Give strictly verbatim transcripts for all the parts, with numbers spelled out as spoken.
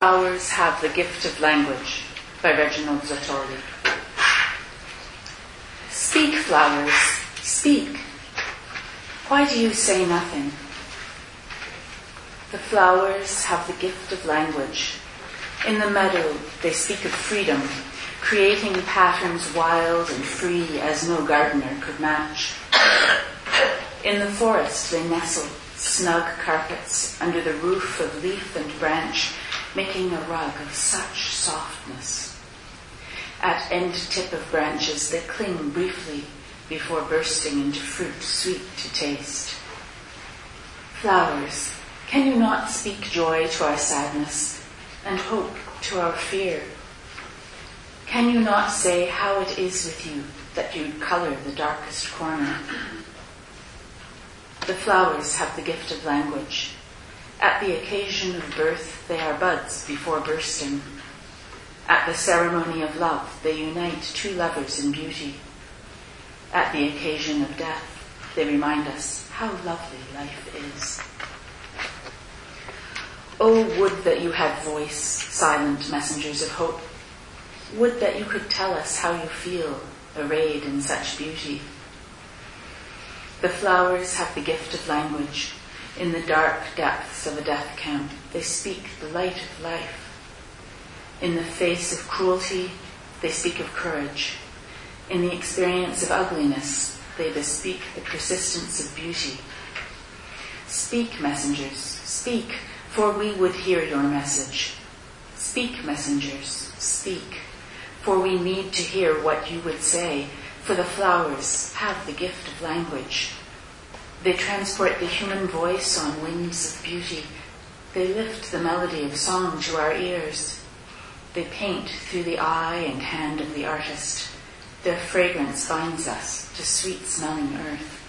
Flowers Have the Gift of Language by Reginald Zatoli. Speak, flowers, speak. Why do you say nothing? The flowers have the gift of language. In the meadow they speak of freedom, creating patterns wild and free as no gardener could match. In the forest they nestle, snug carpets under the roof of leaf and branch, making a rug of such softness. At end tip of branches they cling briefly before bursting into fruit sweet to taste. Flowers, can you not speak joy to our sadness and hope to our fear? Can you not say how it is with you that you color the darkest corner? The flowers have the gift of language. At the occasion of birth, they are buds before bursting. At the ceremony of love, they unite two lovers in beauty. At the occasion of death, they remind us how lovely life is. Oh, would that you had voice, silent messengers of hope. Would that you could tell us how you feel, arrayed in such beauty. The flowers have the gift of language. In the dark depths of a death camp, they speak the light of life. In the face of cruelty, they speak of courage. In the experience of ugliness, they bespeak the persistence of beauty. Speak, messengers, speak, for we would hear your message. Speak, messengers, speak, for we need to hear what you would say, for the flowers have the gift of language. They transport the human voice on wings of beauty. They lift the melody of song to our ears. They paint through the eye and hand of the artist. Their fragrance binds us to sweet-smelling earth.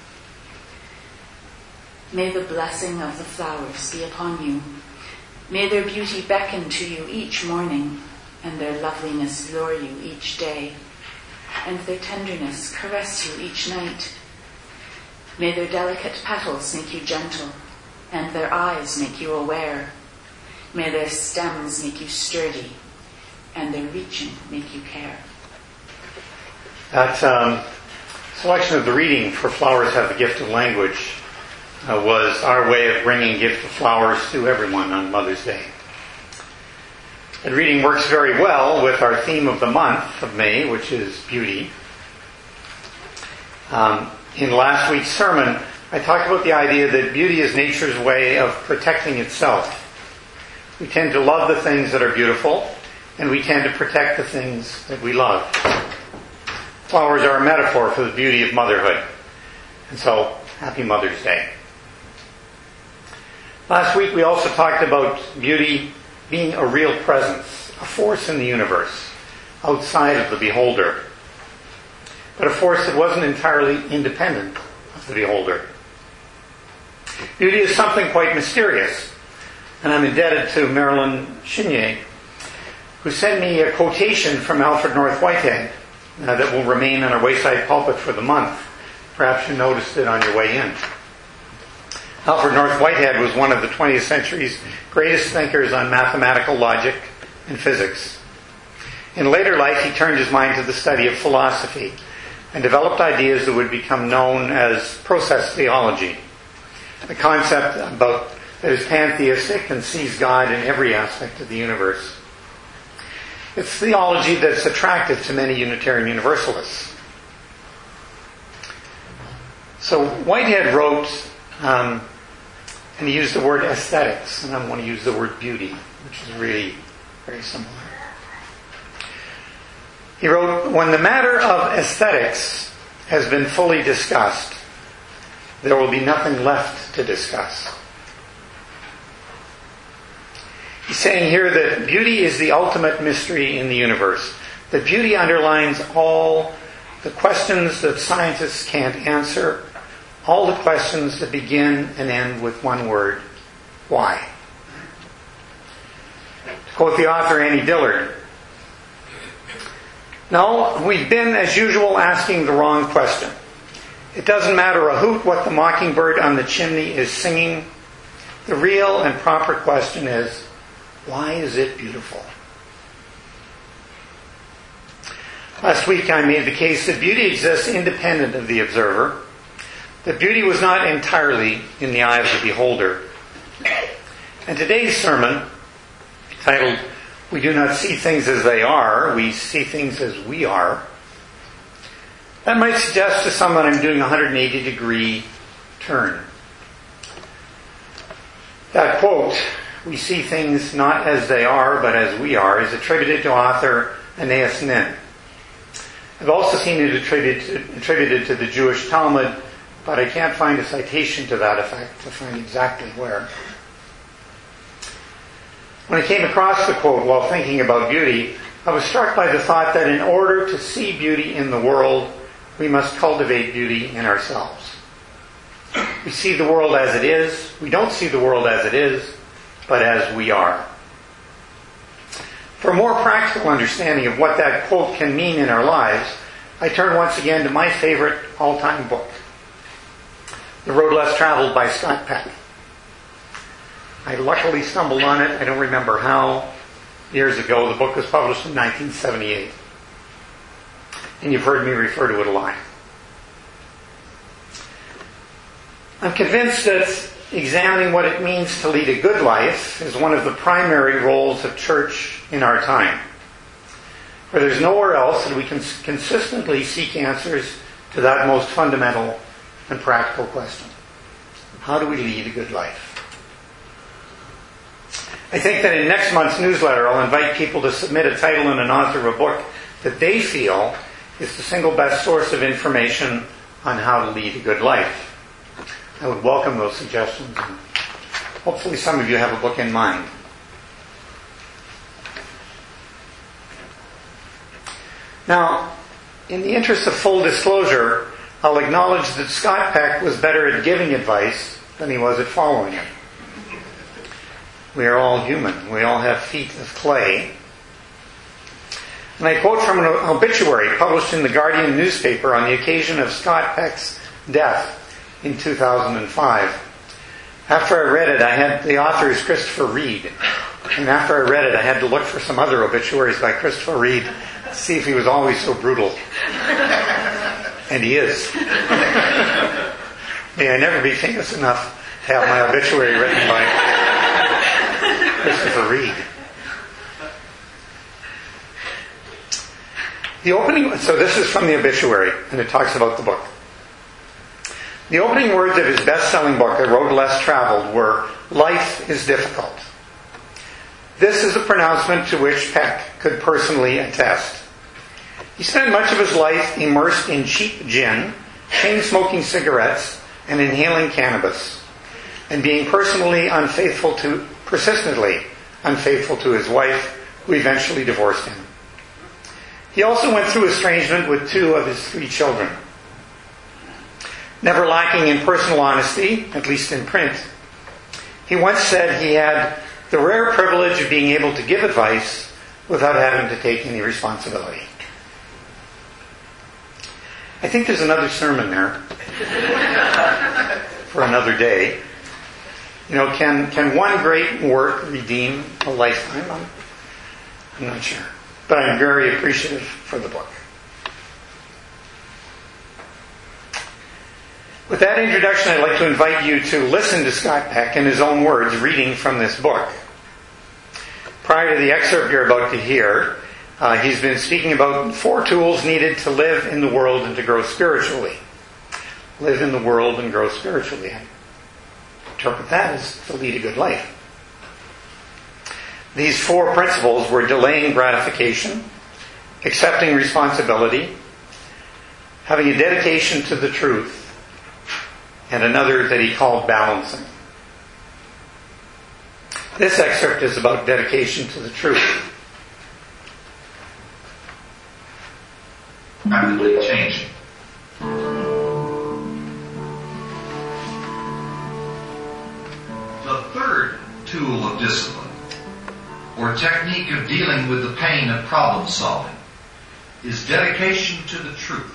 May the blessing of the flowers be upon you. May their beauty beckon to you each morning, and their loveliness lure you each day, and their tenderness caress you each night. May their delicate petals make you gentle, and their eyes make you aware. May their stems make you sturdy, and their reaching make you care. That um, selection of the reading for Flowers Have the Gift of Language uh, was our way of bringing gift of flowers to everyone on Mother's Day. That reading works very well with our theme of the month of May, which is beauty. Um, in last week's sermon, I talked about the idea that beauty is nature's way of protecting itself. We tend to love the things that are beautiful, and we tend to protect the things that we love. Flowers are a metaphor for the beauty of motherhood. And so, happy Mother's Day. Last week we also talked about beauty being a real presence, a force in the universe, outside of the beholder. But a force that wasn't entirely independent of the beholder. Beauty is something quite mysterious. And I'm indebted to Marilyn Chenier, who sent me a quotation from Alfred North Whitehead uh, that will remain on our Wayside pulpit for the month. Perhaps you noticed it on your way in. Alfred North Whitehead was one of the twentieth century's greatest thinkers on mathematical logic and physics. In later life, he turned his mind to the study of philosophy and developed ideas that would become known as process theology, a concept about that is pantheistic and sees God in every aspect of the universe. It's theology that's attractive to many Unitarian Universalists. So Whitehead wrote, um, and he used the word aesthetics, and I'm going to use the word beauty, which is really very similar. He wrote, when the matter of aesthetics has been fully discussed, there will be nothing left to discuss. He's saying here that beauty is the ultimate mystery in the universe. That beauty underlines all the questions that scientists can't answer, all the questions that begin and end with one word: why? To quote the author Annie Dillard, no, we've been, as usual, asking the wrong question. It doesn't matter a hoot what the mockingbird on the chimney is singing. The real and proper question is, Why is it beautiful? Last week I made the case that beauty exists independent of the observer, that beauty was not entirely in the eye of the beholder. And today's sermon, titled, "We do not see things as they are, we see things as we are," that might suggest to someone I'm doing a one hundred eighty degree turn. That quote, "We see things not as they are, but as we are," is attributed to author Anais Nin. I've also seen it attributed, attributed to the Jewish Talmud, but I can't find a citation to that effect to find exactly where. When I came across the quote while thinking about beauty, I was struck by the thought that in order to see beauty in the world, we must cultivate beauty in ourselves. We see the world as it is. We don't see the world as it is, but as we are. For a more practical understanding of what that quote can mean in our lives, I turn once again to my favorite all-time book, The Road Less Traveled by Scott Peck. I luckily stumbled on it, I don't remember how, years ago. The book was published in nineteen seventy-eight. And you've heard me refer to it a lot. I'm convinced that examining what it means to lead a good life is one of the primary roles of church in our time. For there's nowhere else that we can consistently seek answers to that most fundamental and practical question. How do we lead a good life? I think that in next month's newsletter I'll invite people to submit a title and an author of a book that they feel is the single best source of information on how to lead a good life. I would welcome those suggestions, and hopefully some of you have a book in mind. Now, in the interest of full disclosure, I'll acknowledge that Scott Peck was better at giving advice than he was at following it. We are all human. We all have feet of clay. And I quote from an obituary published in the Guardian newspaper on the occasion of Scott Peck's death in two thousand five. After I read it, I had, the author is Christopher Reid. And after I read it, I had to look for some other obituaries by Christopher Reid to see if he was always so brutal. And he is. May I never be famous enough to have my obituary written by Christopher Reid. The opening, so this is from the obituary, and it talks about the book. The opening words of his best-selling book, A Road Less Traveled, were, "Life is difficult." This is a pronouncement to which Peck could personally attest. He spent much of his life immersed in cheap gin, chain-smoking cigarettes, and inhaling cannabis, and being personally unfaithful to, persistently unfaithful to his wife, who eventually divorced him. He also went through estrangement with two of his three children. Never lacking in personal honesty, at least in print, he once said he had the rare privilege of being able to give advice without having to take any responsibility. I think there's another sermon there for another day. You know, can can one great work redeem a lifetime? I'm, I'm not sure. But I'm very appreciative for the book. With that introduction, I'd like to invite you to listen to Scott Peck in his own words reading from this book. Prior to the excerpt you're about to hear, uh, he's been speaking about four tools needed to live in the world and to grow spiritually. Live in the world and grow spiritually. I interpret that as to lead a good life. These four principles were delaying gratification, accepting responsibility, having a dedication to the truth, and another that he called balancing. This excerpt is about dedication to the truth. Rapidly changing. The third tool of discipline, or technique of dealing with the pain of problem solving, is dedication to the truth.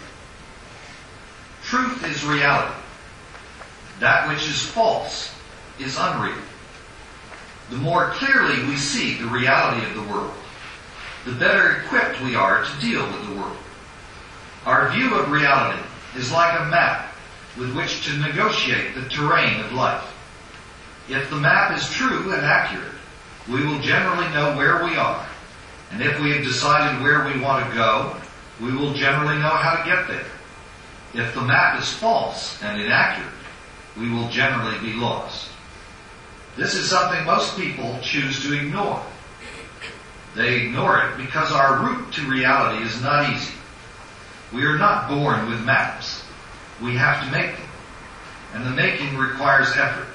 Truth is reality. That which is false is unreal. the more clearly we see the reality of the world, the better equipped we are to deal with the world. Our view of reality is like a map with which to negotiate the terrain of life. If the map is true and accurate, we will generally know where we are. And if we have decided where we want to go, we will generally know how to get there. If the map is false and inaccurate, we will generally be lost. This is something most people choose to ignore. They ignore it because our route to reality is not easy. We are not born with maps. We have to make them. And the making requires effort.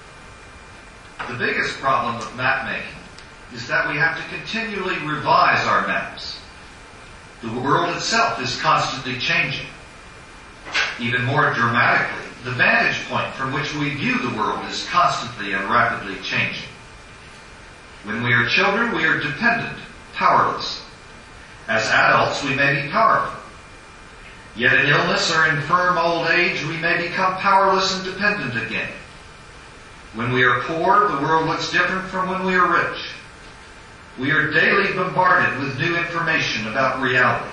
The biggest problem with map making is that we have to continually revise our maps. The world itself is constantly changing. Even more dramatically, the vantage point from which we view the world is constantly and rapidly changing. When we are children, we are dependent, powerless. As adults, we may be powerful. Yet in illness or infirm old age, we may become powerless and dependent again. When we are poor, the world looks different from when we are rich. We are daily bombarded with new information about reality.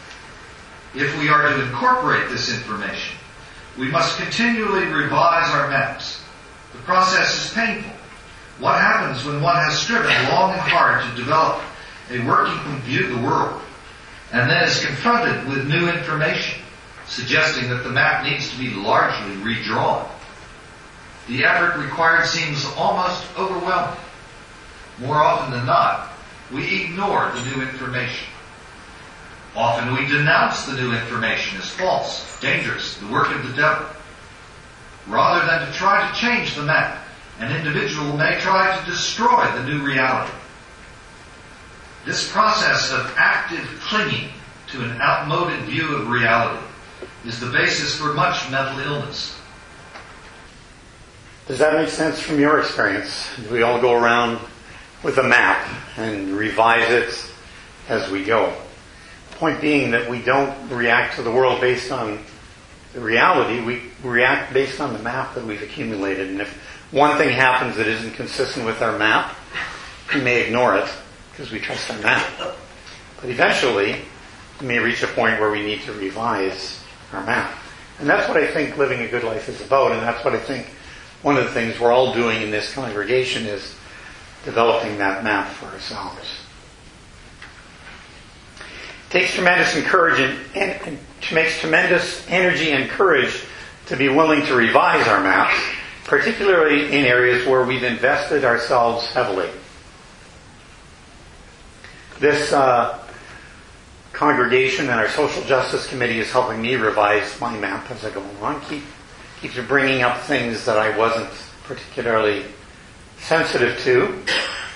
If we are to incorporate this information, we must continually revise our maps. The process is painful. What happens when one has striven long and hard to develop a working view of the world, and then is confronted with new information, suggesting that the map needs to be largely redrawn? The effort required seems almost overwhelming. More often than not, we ignore the new information. Often we denounce the new information as false, dangerous, the work of the devil. Rather than to try to change the map, an individual may try to destroy the new reality. This process of active clinging to an outmoded view of reality is the basis for much mental illness. Does that make sense from your experience? Do we all go around with a map and revise it as we go? Point being that we don't react to the world based on the reality. We react based on the map that we've accumulated. And if one thing happens that isn't consistent with our map, we may ignore it because we trust our map. But eventually, we may reach a point where we need to revise our map. And that's what I think living a good life is about. And that's what I think one of the things we're all doing in this congregation is developing that map for ourselves. It takes tremendous encouragement and, and it makes tremendous energy and courage to be willing to revise our maps, particularly in areas where we've invested ourselves heavily. This uh, congregation and our social justice committee is helping me revise my map as I go along. Keep, keeps bringing up things that I wasn't particularly sensitive to.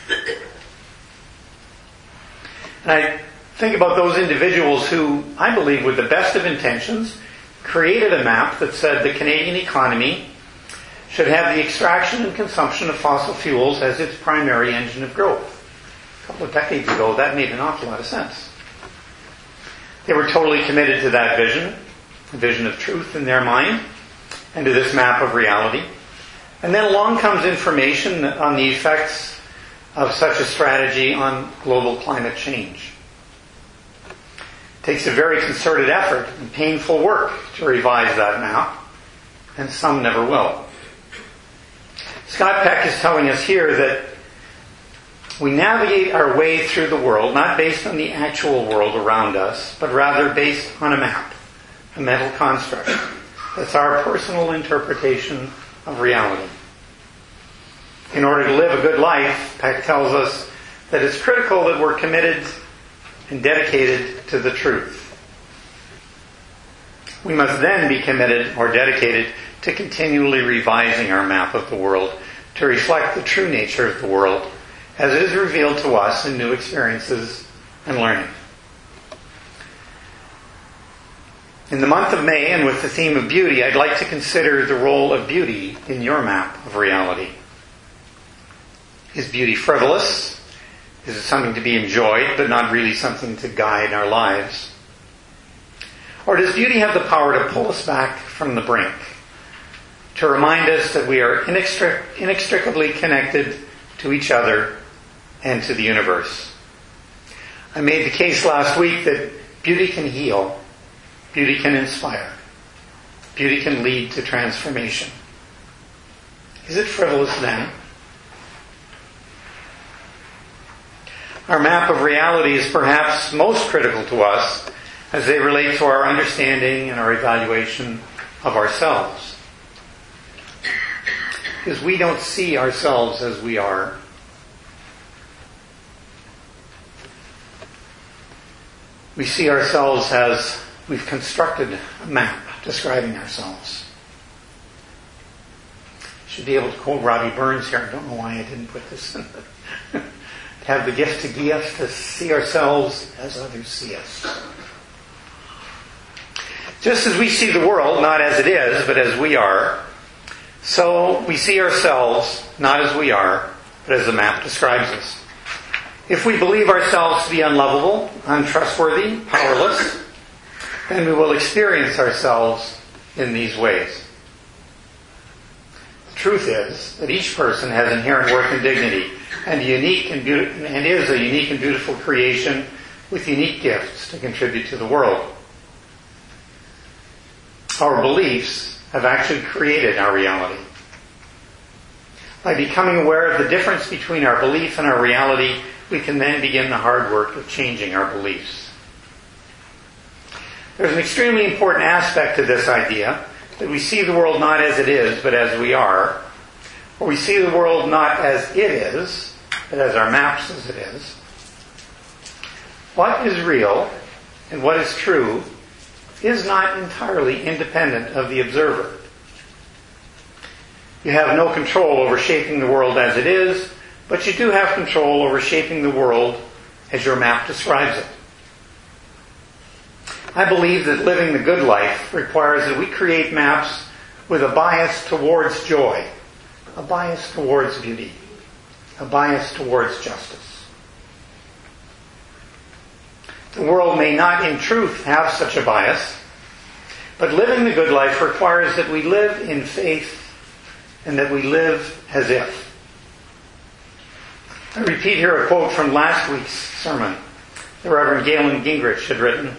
And I think about those individuals who, I believe, with the best of intentions, created a map that said the Canadian economy should have the extraction and consumption of fossil fuels as its primary engine of growth. A couple of decades ago, that made an awful lot of sense. They were totally committed to that vision, a vision of truth in their mind, and to this map of reality. And then along comes information on the effects of such a strategy on global climate change. It takes a very concerted effort and painful work to revise that map, and some never will. Scott Peck is telling us here that we navigate our way through the world not based on the actual world around us, but rather based on a map, a mental construct. That's our personal interpretation of reality. In order to live a good life, Peck tells us that it's critical that we're committed and dedicated to the truth. We must then be committed or dedicated to continually revising our map of the world to reflect the true nature of the world as it is revealed to us in new experiences and learning. In the month of May, and with the theme of beauty, I'd like to consider the role of beauty in your map of reality. Is beauty frivolous? Is it something to be enjoyed, but not really something to guide our lives? Or does beauty have the power to pull us back from the brink, to remind us that we are inextric- inextricably connected to each other, and to the universe. I made the case last week that beauty can heal, beauty can inspire, beauty can lead to transformation. Is it frivolous then? Our map of reality is perhaps most critical to us as they relate to our understanding and our evaluation of ourselves. Because we don't see ourselves as we are. We see ourselves as we've constructed a map describing ourselves. Should be able to quote Robbie Burns here. I don't know why I didn't put this in. Have the gift to give us to see ourselves as others see us. Just as we see the world, not as it is, but as we are, so we see ourselves not as we are, but as the map describes us. If we believe ourselves to be unlovable, untrustworthy, powerless, then we will experience ourselves in these ways. The truth is that each person has inherent worth and dignity, and unique and, be- and is a unique and beautiful creation with unique gifts to contribute to the world. Our beliefs have actually created our reality. By becoming aware of the difference between our belief and our reality, we can then begin the hard work of changing our beliefs. There's an extremely important aspect to this idea, that we see the world not as it is, but as we are, or we see the world not as it is, but as our map says it is. What is real and what is true is not entirely independent of the observer. You have no control over shaping the world as it is, but you do have control over shaping the world as your map describes it. I believe that living the good life requires that we create maps with a bias towards joy, a bias towards beauty, a bias towards justice. The world may not in truth have such a bias, but living the good life requires that we live in faith and that we live as if. I repeat here a quote from last week's sermon. The Reverend Galen Gingrich had written,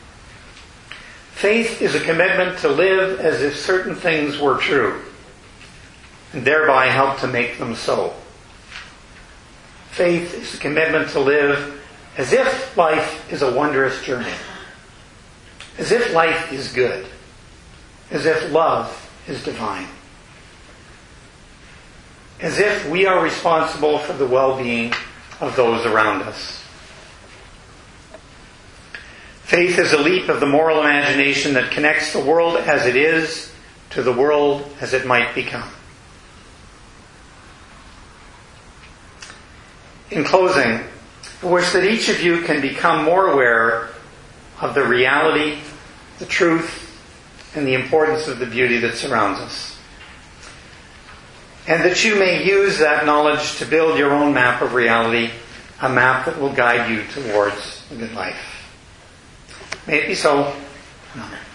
"Faith is a commitment to live as if certain things were true, and thereby help to make them so. Faith is a commitment to live as if life is a wondrous journey, as if life is good, as if love is divine, as if we are responsible for the well-being of those around us. Faith is a leap of the moral imagination that connects the world as it is to the world as it might become." In closing, I wish that each of you can become more aware of the reality, the truth, and the importance of the beauty that surrounds us. And that you may use that knowledge to build your own map of reality, a map that will guide you towards a good life. May it be so. Amen.